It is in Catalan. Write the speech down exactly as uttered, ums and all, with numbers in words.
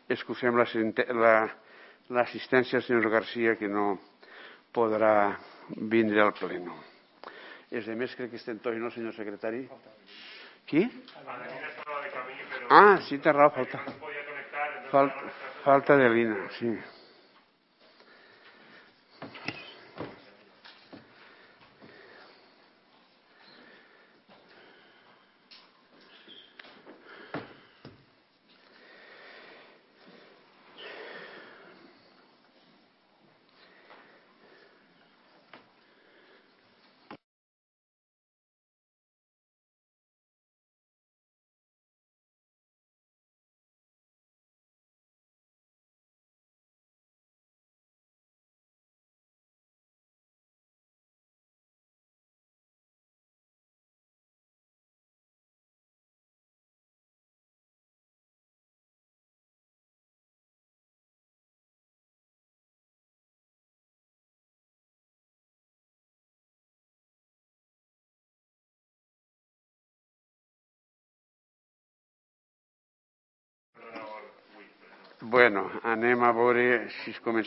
excusem l'assistència del senyor Garcia, que no podrà vindre al pleno. Els altres crec que estem tots, no, senyor secretari? Qui? Ah, sí, té raó, falta. Falta de l'Ina, sí. Bueno, anem a veure si es comença.